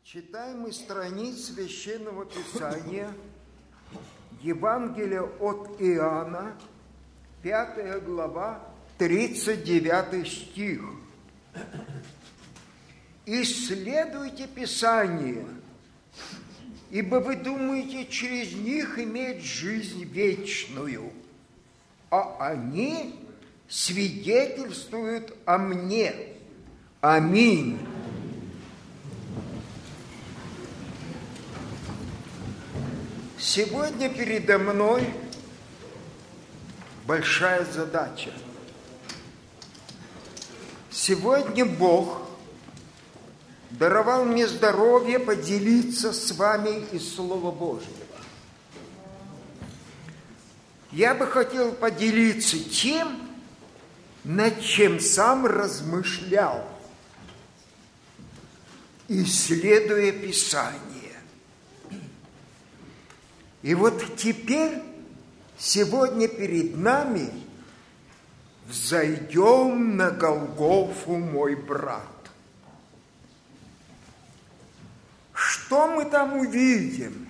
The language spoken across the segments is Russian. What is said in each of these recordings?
Читаем из страниц Священного Писания Евангелие от Иоанна, 5 глава, 39 стих. «Исследуйте Писание, ибо вы думаете через них иметь жизнь вечную, а они свидетельствуют о мне. Аминь». Сегодня передо мной большая задача. Сегодня Бог даровал мне здоровье поделиться с вами из Слова Божьего. Я бы хотел поделиться тем, над чем сам размышлял, исследуя Писание. И вот теперь, сегодня перед нами взойдем на Голгофу, мой брат. Что мы там увидим?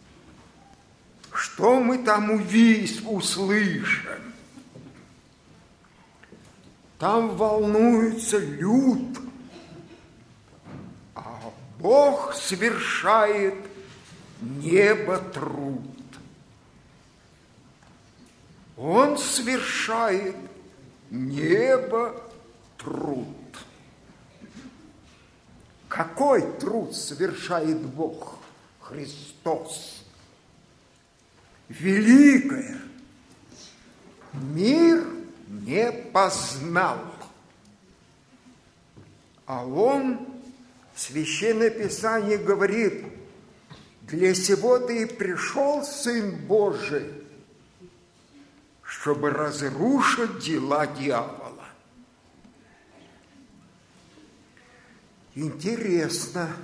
Что мы там услышим? Там волнуется люд, а Бог совершает небо-труд. Он совершает небо-труд. Какой труд совершает Бог, Христос? Великое. Мир не познал. А Он, Священное Писание говорит: для сего-то и пришел Сын Божий, чтобы разрушить дела дьявола. Интересно,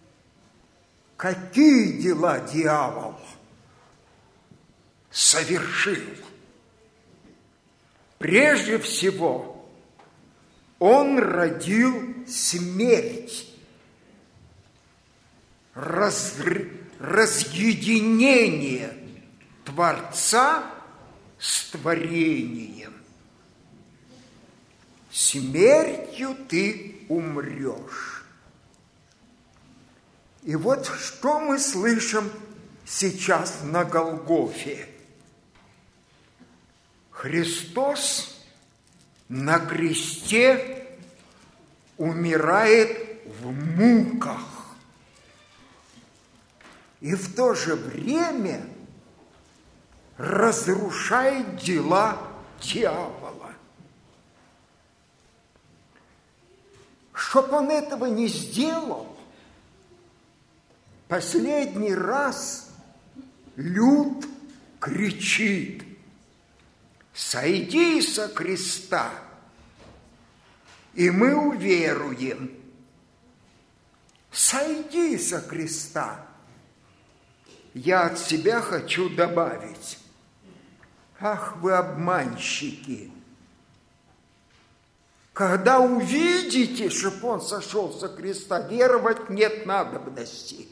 какие дела дьявол совершил? Прежде всего, он родил смерть, разъединение Творца с творением. Смертью ты умрешь. И вот что мы слышим сейчас на Голгофе. Христос на кресте умирает в муках. И в то же время разрушает дела дьявола. Чтоб он этого не сделал, последний раз люд кричит: «Сойди со креста, и мы уверуем». Сойди со креста. Я от себя хочу добавить: ах, вы обманщики! Когда увидите, чтоб он сошел со креста, веровать нет надобности.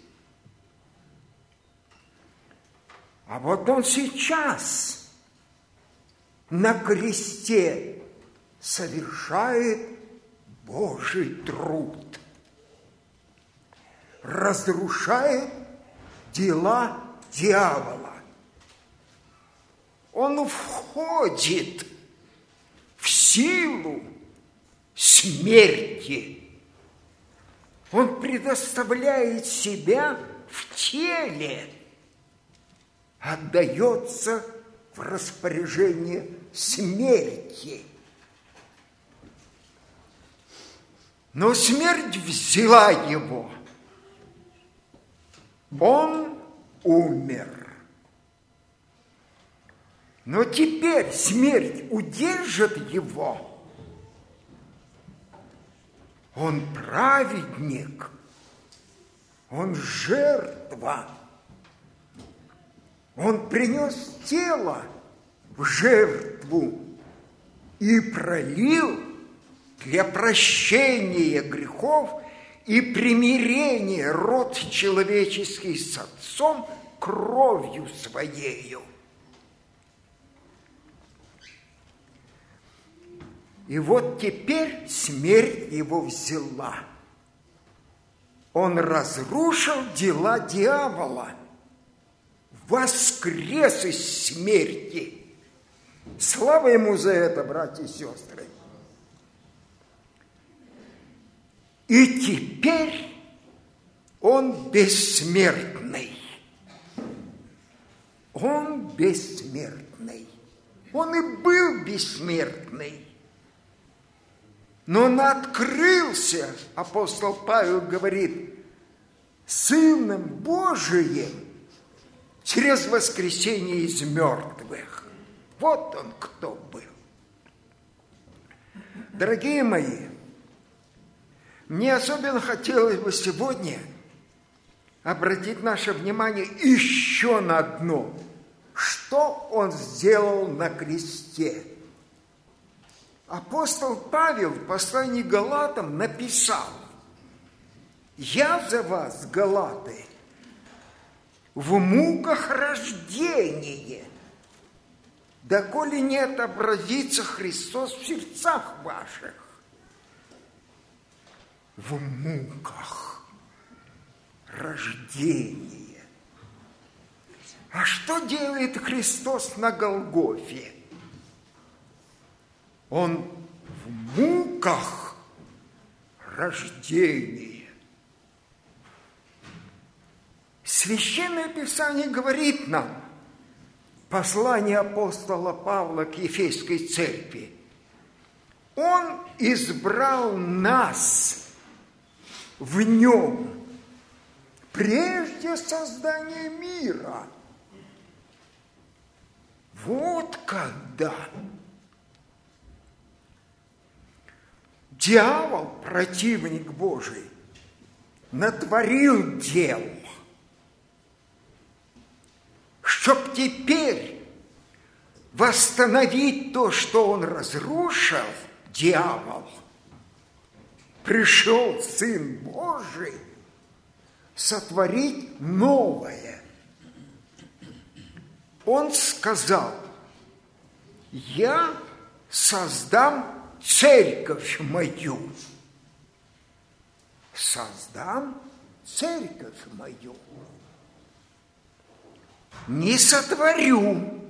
А вот он сейчас на кресте совершает Божий труд, разрушает дела дьявола. Он входит в силу смерти. Он предоставляет себя в теле, отдается в распоряжение смерти. Но смерть взяла его. Он умер. Но теперь смерть удержит его. Он праведник. Он жертва. Он принес тело в жертву и пролил для прощения грехов и примирение род человеческий с Отцом кровью Своею. И вот теперь смерть его взяла. Он разрушил дела дьявола, воскрес из смерти. Слава ему за это, братья и сестры. И теперь он бессмертный. Он бессмертный. Он и был бессмертный. Но он открылся, апостол Павел говорит, Сыном Божиим через воскресение из мертвых. Вот он кто был. Дорогие мои, мне особенно хотелось бы сегодня обратить наше внимание еще на одно. Что он сделал на кресте? Апостол Павел в послании к Галатам написал: «Я за вас, Галаты, в муках рождения, доколе не отобразится Христос в сердцах ваших». В муках рождения. А что делает Христос на Голгофе? Он в муках рождения. Священное Писание говорит нам, послание апостола Павла к Ефесской церкви, он избрал нас в нем прежде создания мира. Вот когда дьявол, противник Божий, натворил дел, чтоб теперь восстановить то, что он разрушил, дьявол, пришел Сын Божий сотворить новое. Он сказал: «Я создам церковь мою». Создам церковь мою. Не сотворю,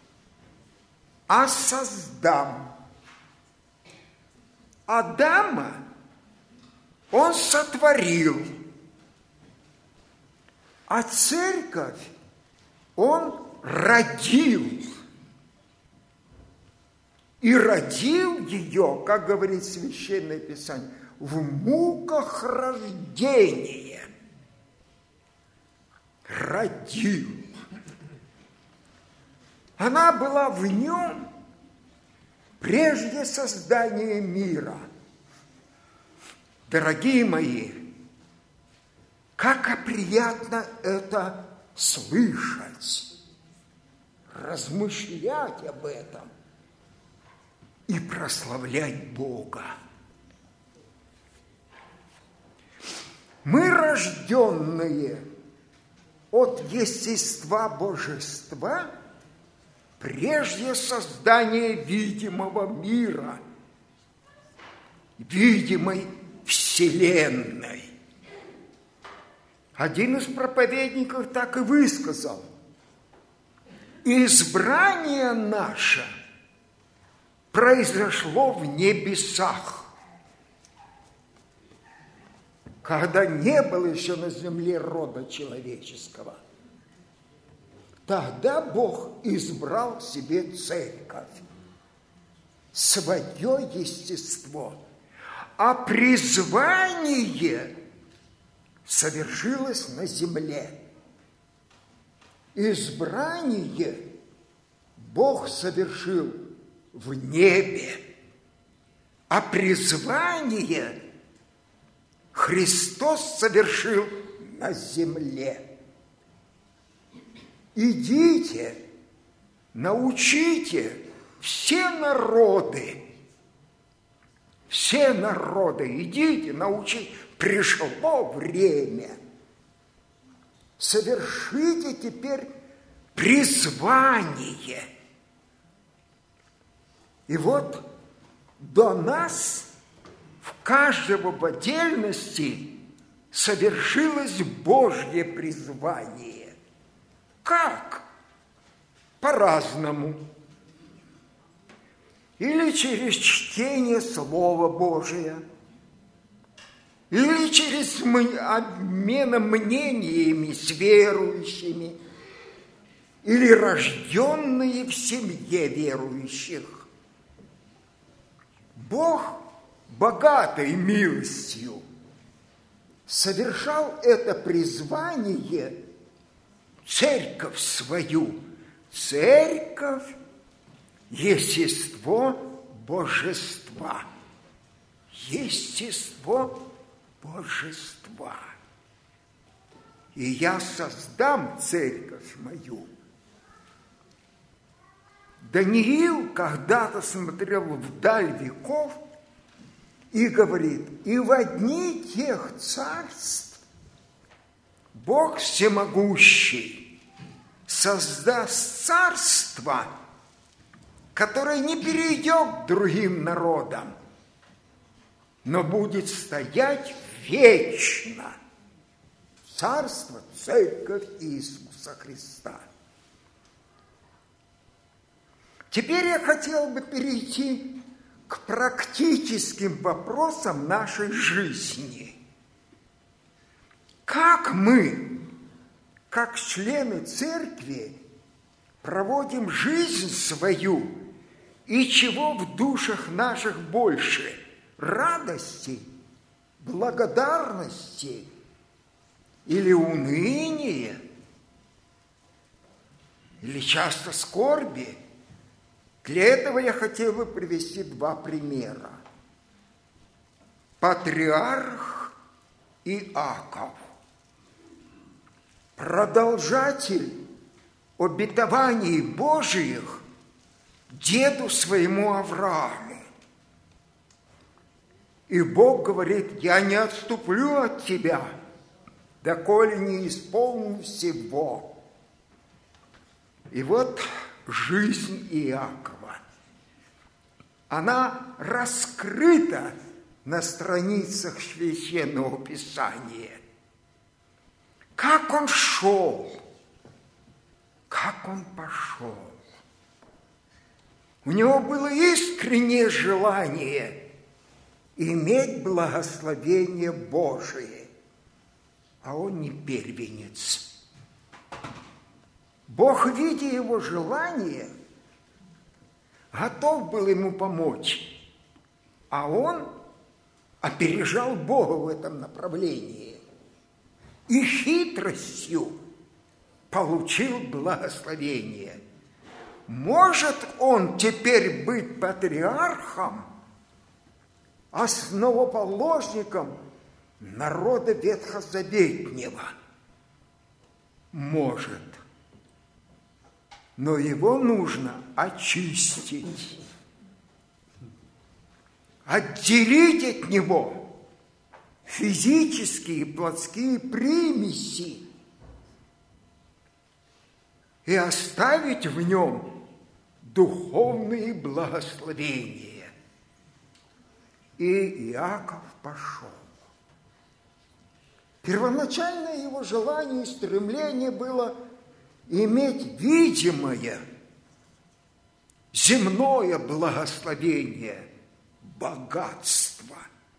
а создам. Адама он сотворил, а церковь он родил. И родил ее, как говорит Священное Писание, в муках рождения. Родил. Она была в нем прежде создания мира. Дорогие мои, как приятно это слышать, размышлять об этом и прославлять Бога. Мы, рожденные от естества божества, прежде создания видимого мира, видимой вселенной. Один из проповедников так и высказал: избрание наше произошло в небесах, когда не было еще на земле рода человеческого. Тогда Бог избрал себе церковь, свое естество, а призвание совершилось на земле. Избрание Бог совершил в небе, а призвание Христос совершил на земле. Идите, научите все народы, идите, научите, пришло время. Совершите теперь призвание. И вот до нас, в каждого в отдельности, совершилось Божье призвание. Как? По-разному. Или через чтение Слова Божия, или через обмен мнениями с верующими, или рожденные в семье верующих. Бог богатой милостью совершал это призвание церковь свою. Церковь – естество божества. Естество божества. И я создам церковь мою. Даниил когда-то смотрел вдаль веков и говорит: и в дни тех царств Бог всемогущий создаст царство, которое не перейдет к другим народам, но будет стоять вечно. Царство, церковь Иисуса Христа. Теперь я хотел бы перейти к практическим вопросам нашей жизни. Как мы, как члены церкви, проводим жизнь свою, и чего в душах наших больше? Радости, благодарности или уныния, или часто скорби? Для этого я хотел бы привести два примера. Патриарх Иаков, продолжатель обетований Божиих деду своему Аврааму. И Бог говорит: я не отступлю от тебя, доколе не исполню всего. И вот жизнь Иакова, она раскрыта на страницах Священного Писания. Как он шел, как он пошел. У него было искреннее желание иметь благословение Божие, а он не первенец. Бог, видя его желание, готов был ему помочь, а он опережал Бога в этом направлении и хитростью получил благословение. Может он теперь быть патриархом, основоположником народа ветхозаветнего? Может. Но его нужно очистить, отделить от него физические и плотские примеси и оставить в нем духовные благословения. И Иаков пошел. Первоначальное его желание и стремление было иметь видимое земное благословение, богатство.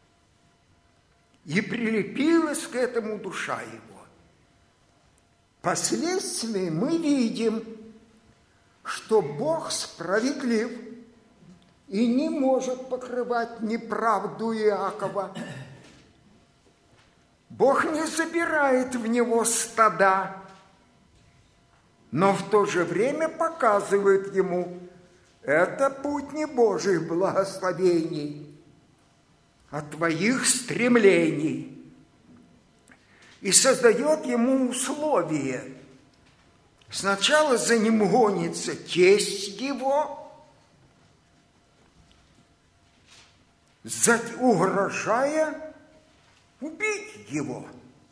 И прилепилась к этому душа его. Впоследствии мы видим, что Бог справедлив и не может покрывать неправду Иакова. Бог не забирает в него стада, но в то же время показывает ему: это путь не Божьих благословений, а твоих стремлений. И создает ему условия. Сначала за ним гонится тесть его, угрожая убить его.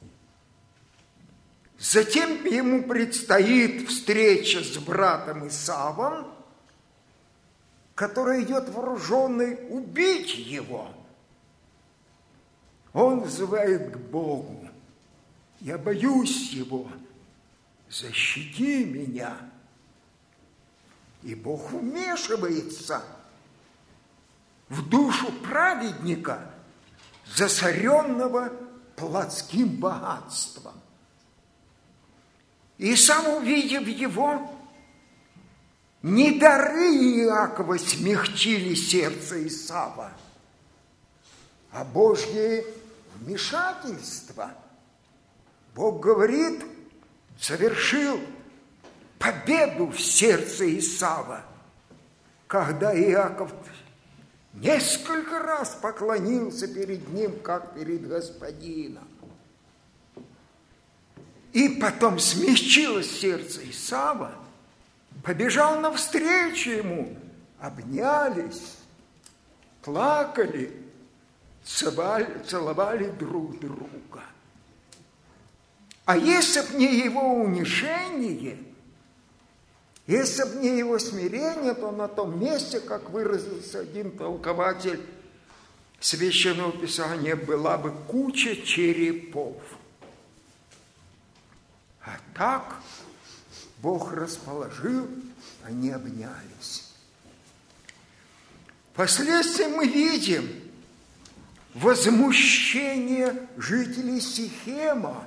Затем ему предстоит встреча с братом Исавом, который идет вооруженный убить его. Он взывает к Богу: «Я боюсь его, защити меня». И Бог вмешивается в душу праведника, засоренного плотским богатством. И сам, увидев его, не дары Иакова смягчили сердце Исава, а Божье вмешательство. Бог говорит, совершил победу в сердце Исава, когда Иаков несколько раз поклонился перед ним, как перед господином. И потом смягчилось сердце Исава, побежал навстречу ему, обнялись, плакали, целовали друг друга. А если б не его унижение, если б не его смирение, то на том месте, как выразился один толкователь Священного Писания, была бы куча черепов. А так Бог расположил, они обнялись. Впоследствии мы видим возмущение жителей Сихема.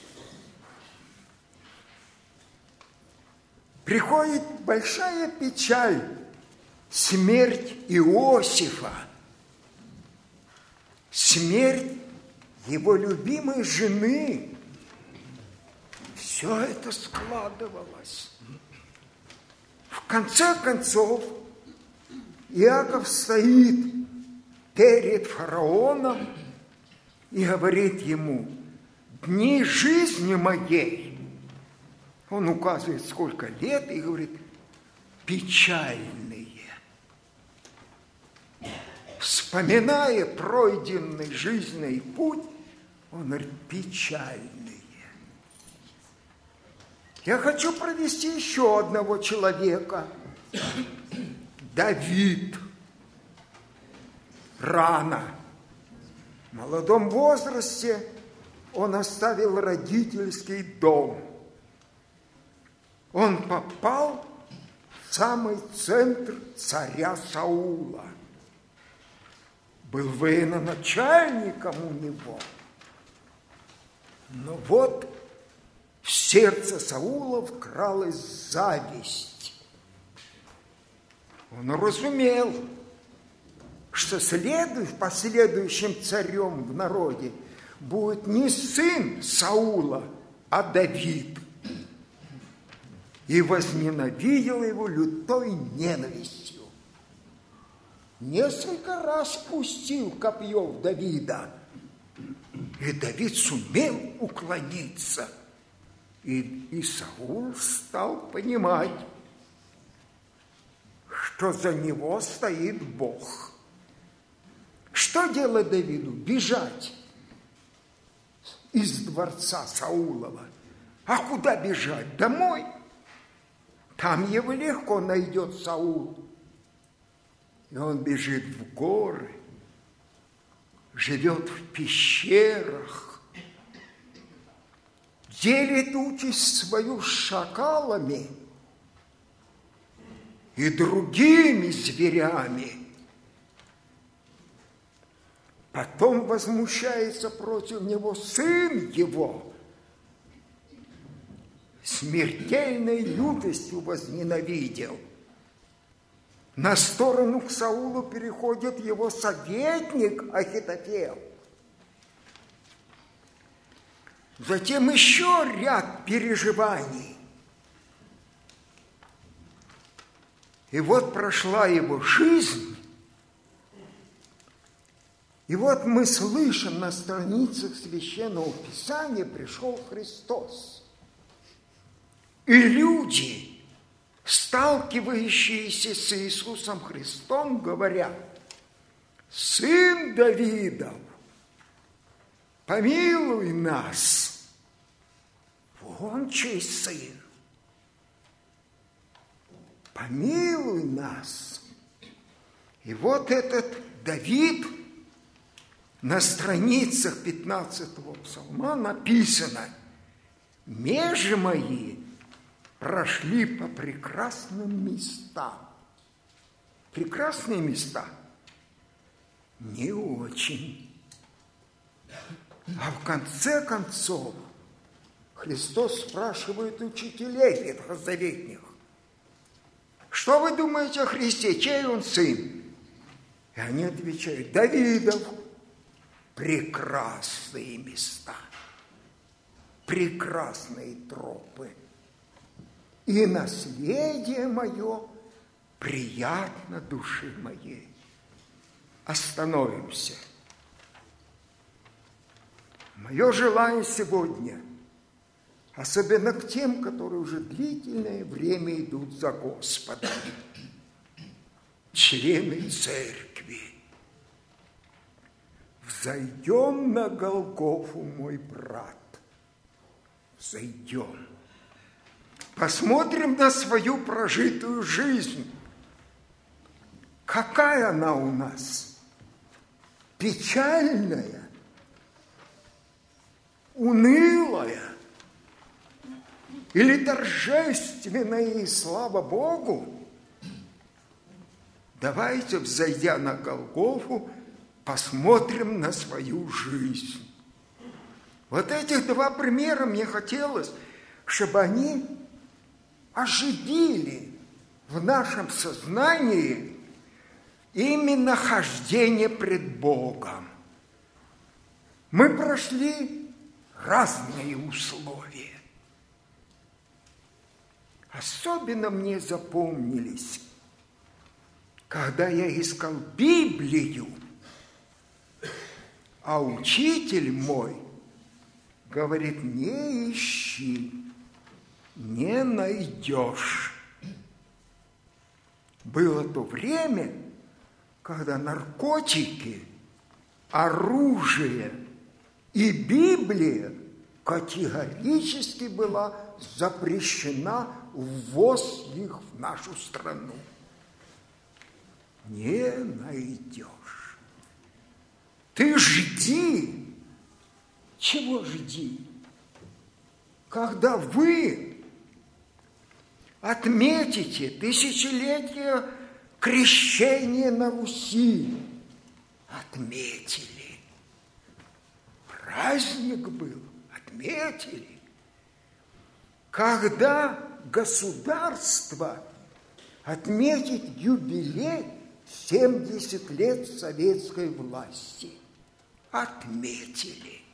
Приходит большая печаль, смерть Иосифа, смерть его любимой жены. Все это складывалось. В конце концов, Иаков стоит перед фараоном и говорит ему: «Дни жизни моей». Он указывает, сколько лет, и говорит: «печальные». Вспоминая пройденный жизненный путь, он говорит: «печальные». Я хочу провести еще одного человека. Давид. Рано, в молодом возрасте, он оставил родительский дом. Он попал в самый центр царя Саула. Был военачальником у него. Но вот в сердце Саула вкралась зависть. Он разумел, что последующим царем в народе будет не сын Саула, а Давид. И возненавидел его лютой ненавистью. Несколько раз пустил копье в Давида, и Давид сумел уклониться. И Саул стал понимать, что за него стоит Бог. Что делать Давиду? Бежать из дворца Саулова. А куда бежать? Домой. Там его легко найдет Саул. И он бежит в горы, живет в пещерах, делит участь свою с шакалами и другими зверями. Потом возмущается против него сын его, смертельной лютостью возненавидел. На сторону к Саулу переходит его советник Ахитофел. Затем еще ряд переживаний. И вот прошла его жизнь. И вот мы слышим на страницах Священного Писания: пришел Христос. И люди, сталкивающиеся с Иисусом Христом, говорят: «Сын Давидов, помилуй нас. Вон чей сын. Помилуй нас. И вот этот Давид на страницах 15-го псалма написано: межи мои прошли по прекрасным местам. Прекрасные места? Не очень. А в конце концов Христос спрашивает учителей ветхозаветных: что вы думаете о Христе? Чей он сын? И они отвечают: Давидов. Прекрасные места, прекрасные тропы. И наследие мое приятно души моей. Остановимся. Мое желание сегодня, особенно к тем, которые уже длительное время идут за Господом, члены церкви: взойдем на Голгофу, мой брат, взойдем. Посмотрим на свою прожитую жизнь. Какая она у нас? Печальная, унылая или торжественная, и слава Богу? Давайте, взойдя на Голгофу, посмотрим на свою жизнь. Вот этих два примера мне хотелось, чтобы они оживили в нашем сознании именно хождение пред Богом. Мы прошли разные условия. Особенно мне запомнились, когда я искал Библию, а учитель мой говорит: не ищи, не найдешь. Было то время, когда наркотики, оружие и Библия категорически была запрещена ввоз их в нашу страну. Не найдешь. Ты жди. Чего жди? Когда вы отметите тысячелетие крещения на Руси, отметили. Праздник был, отметили. Когда государство отметит юбилей 70 лет советской власти, отметили.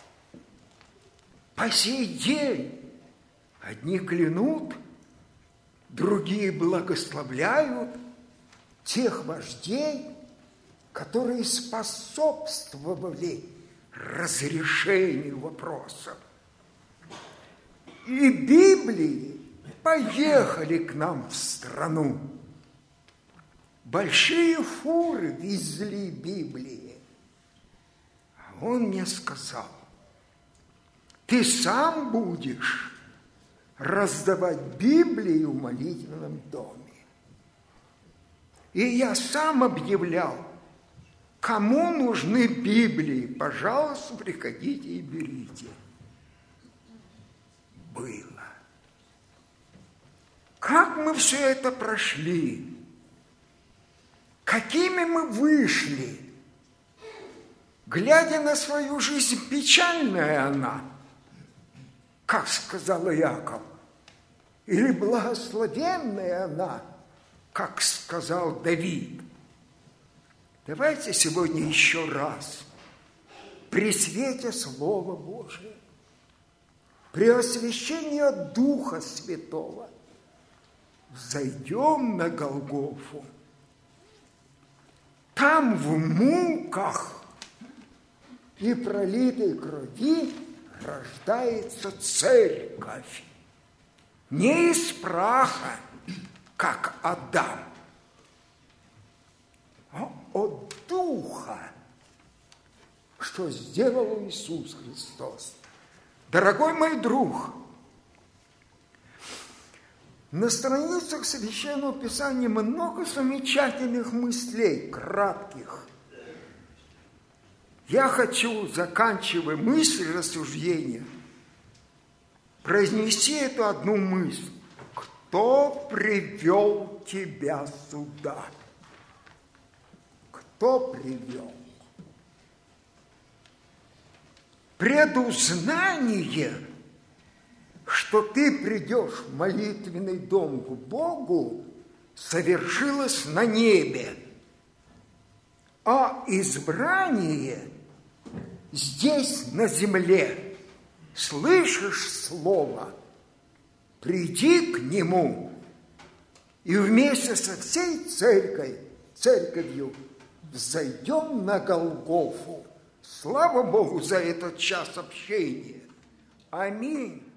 По сей день одни клянут, другие благословляют тех вождей, которые способствовали разрешению вопросов. И Библии поехали к нам в страну. Большие фуры везли Библии. А он мне сказал: ты сам будешь раздавать Библии в молитвенном доме. И я сам объявлял, кому нужны Библии, пожалуйста, приходите и берите. Было. Как мы все это прошли? Какими мы вышли? Глядя на свою жизнь, печальная она, как сказал Иаков, или благословенная она, как сказал Давид. Давайте сегодня еще раз при свете Слова Божия, при освящении от Духа Святого взойдем на Голгофу. Там в муках и пролитой крови рождается церковь. Не из праха, как Адам, а от Духа, что сделал Иисус Христос. Дорогой мой друг, на страницах Священного Писания много замечательных мыслей, кратких. Я хочу, заканчивая мысль рассуждения, произнести эту одну мысль. Кто привел тебя сюда? Кто привел? Предузнание, что ты придешь в молитвенный дом к Богу, совершилось на небе, а избрание здесь, на земле. Слышишь слово? Приди к нему, и вместе со всей церковью взойдем на Голгофу. Слава Богу за этот час общения. Аминь.